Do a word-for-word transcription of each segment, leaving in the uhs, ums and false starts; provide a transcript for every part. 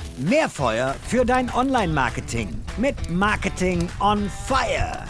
Mehr Feuer für dein Online-Marketing mit Marketing on Fire.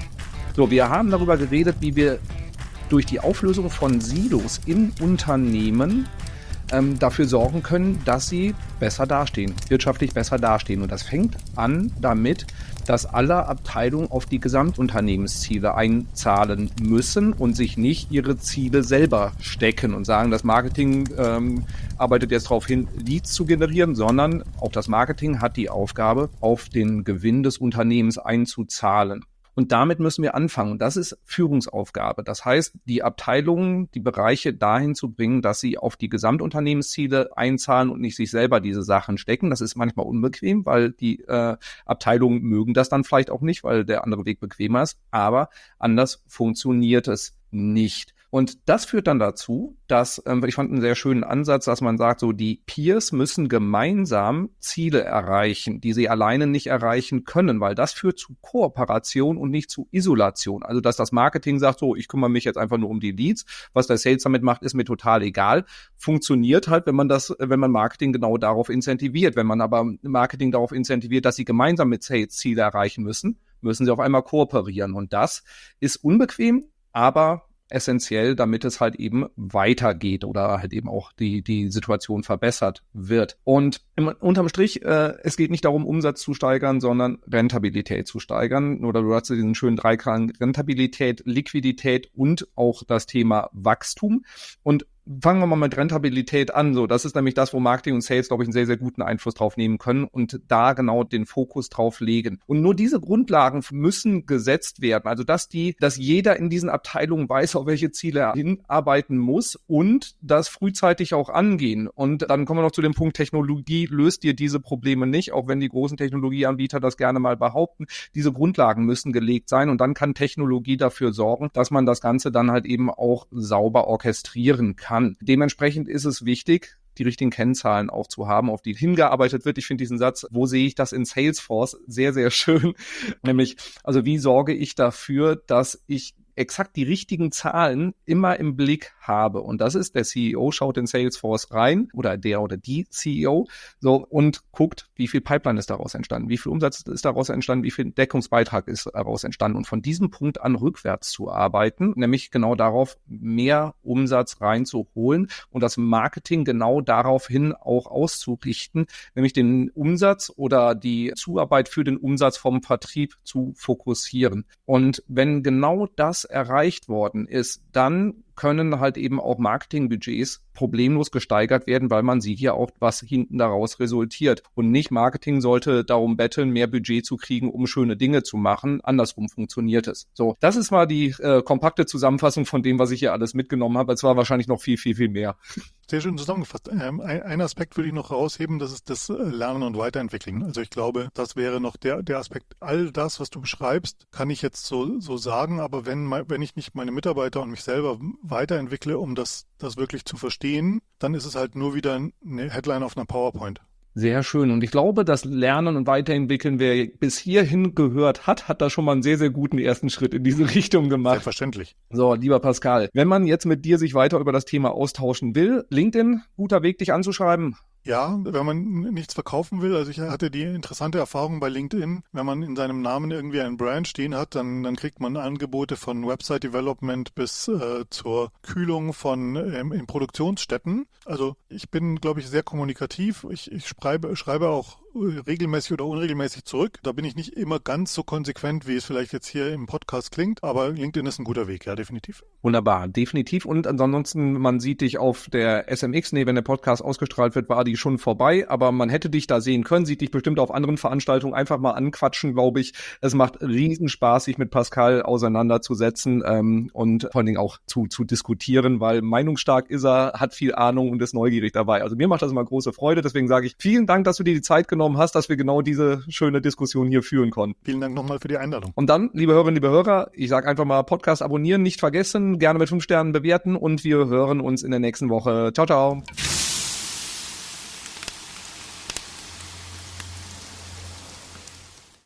So, wir haben darüber geredet, wie wir durch die Auflösung von Silos in Unternehmen ähm, dafür sorgen können, dass sie besser dastehen, wirtschaftlich besser dastehen. Und das fängt an damit, dass alle Abteilungen auf die Gesamtunternehmensziele einzahlen müssen und sich nicht ihre Ziele selber stecken und sagen, das Marketing ähm, arbeitet jetzt darauf hin, Leads zu generieren, sondern auch das Marketing hat die Aufgabe, auf den Gewinn des Unternehmens einzuzahlen. Und damit müssen wir anfangen. Und das ist Führungsaufgabe. Das heißt, die Abteilungen, die Bereiche dahin zu bringen, dass sie auf die Gesamtunternehmensziele einzahlen und nicht sich selber diese Sachen stecken. Das ist manchmal unbequem, weil die äh, Abteilungen mögen das dann vielleicht auch nicht, weil der andere Weg bequemer ist. Aber anders funktioniert es nicht. Und das führt dann dazu, dass, ähm, ich fand einen sehr schönen Ansatz, dass man sagt, so die Peers müssen gemeinsam Ziele erreichen, die sie alleine nicht erreichen können, weil das führt zu Kooperation und nicht zu Isolation. Also dass das Marketing sagt, so ich kümmere mich jetzt einfach nur um die Leads, was der Sales damit macht, ist mir total egal. Funktioniert halt, wenn man das, wenn man Marketing genau darauf incentiviert. Wenn man aber Marketing darauf incentiviert, dass sie gemeinsam mit Sales Ziele erreichen müssen, müssen sie auf einmal kooperieren. Und das ist unbequem, aber essentiell, damit es halt eben weitergeht oder halt eben auch die die Situation verbessert wird. Und im, unterm Strich, äh, es geht nicht darum, Umsatz zu steigern, sondern Rentabilität zu steigern. Oder du hast diesen schönen Dreiklang Rentabilität, Liquidität und auch das Thema Wachstum. Und fangen wir mal mit Rentabilität an. So, das ist nämlich das, wo Marketing und Sales, glaube ich, einen sehr, sehr guten Einfluss drauf nehmen können und da genau den Fokus drauf legen. Und nur diese Grundlagen müssen gesetzt werden. Also, dass die, dass jeder in diesen Abteilungen weiß, auf welche Ziele er hinarbeiten muss und das frühzeitig auch angehen. Und dann kommen wir noch zu dem Punkt, Technologie löst dir diese Probleme nicht, auch wenn die großen Technologieanbieter das gerne mal behaupten. Diese Grundlagen müssen gelegt sein und dann kann Technologie dafür sorgen, dass man das Ganze dann halt eben auch sauber orchestrieren kann. Dementsprechend ist es wichtig, die richtigen Kennzahlen auch zu haben, auf die hingearbeitet wird. Ich finde diesen Satz, wo sehe ich das in Salesforce, sehr, sehr schön. Nämlich, also wie sorge ich dafür, dass ich exakt die richtigen Zahlen immer im Blick habe. Und das ist, der C E O schaut in Salesforce rein oder der oder die C E O so und guckt, wie viel Pipeline ist daraus entstanden, wie viel Umsatz ist daraus entstanden, wie viel Deckungsbeitrag ist daraus entstanden. Und von diesem Punkt an rückwärts zu arbeiten, nämlich genau darauf, mehr Umsatz reinzuholen und das Marketing genau daraufhin auch auszurichten, nämlich den Umsatz oder die Zuarbeit für den Umsatz vom Vertrieb zu fokussieren. Und wenn genau das erreicht worden ist, dann können halt eben auch Marketingbudgets problemlos gesteigert werden, weil man sieht ja auch, was hinten daraus resultiert. Und nicht Marketing sollte darum betteln, mehr Budget zu kriegen, um schöne Dinge zu machen. Andersrum funktioniert es. So, das ist mal die äh, kompakte Zusammenfassung von dem, was ich hier alles mitgenommen habe. Es war wahrscheinlich noch viel, viel, viel mehr. Sehr schön zusammengefasst. Ähm, ein, ein Aspekt würde ich noch rausheben, das ist das Lernen und Weiterentwickeln. Also ich glaube, das wäre noch der, der Aspekt. All das, was du beschreibst, kann ich jetzt so, so sagen, aber wenn, wenn ich nicht meine Mitarbeiter und mich selber weiterentwickle, um das, das wirklich zu verstehen, dann ist es halt nur wieder eine Headline auf einer PowerPoint. Sehr schön. Und ich glaube, das Lernen und Weiterentwickeln, wer bis hierhin gehört hat, hat da schon mal einen sehr, sehr guten ersten Schritt in diese Richtung gemacht. Selbstverständlich. So, lieber Pascal, wenn man jetzt mit dir sich weiter über das Thema austauschen will, LinkedIn, guter Weg, dich anzuschreiben. Ja, wenn man nichts verkaufen will, also ich hatte die interessante Erfahrung bei LinkedIn, wenn man in seinem Namen irgendwie ein Brand stehen hat, dann, dann kriegt man Angebote von Website Development bis äh, zur Kühlung von ähm, in Produktionsstätten. Also ich bin, glaube ich, sehr kommunikativ. Ich, ich schreibe, schreibe auch regelmäßig oder unregelmäßig zurück. Da bin ich nicht immer ganz so konsequent, wie es vielleicht jetzt hier im Podcast klingt, aber LinkedIn ist ein guter Weg, ja, definitiv. Wunderbar, definitiv. Und ansonsten, man sieht dich auf der S M X, nee, wenn der Podcast ausgestrahlt wird, war die schon vorbei, aber man hätte dich da sehen können, sieht dich bestimmt auf anderen Veranstaltungen einfach mal anquatschen, glaube ich. Es macht riesen Spaß, sich mit Pascal auseinanderzusetzen ähm, und vor allen Dingen auch zu, zu diskutieren, weil meinungsstark ist er, hat viel Ahnung und ist neugierig dabei. Also mir macht das immer große Freude, deswegen sage ich vielen Dank, dass du dir die Zeit genommen hast, dass wir genau diese schöne Diskussion hier führen konnten. Vielen Dank nochmal für die Einladung. Und dann, liebe Hörerinnen, liebe Hörer, ich sage einfach mal Podcast abonnieren, nicht vergessen, gerne mit fünf Sternen bewerten und wir hören uns in der nächsten Woche. Ciao, ciao.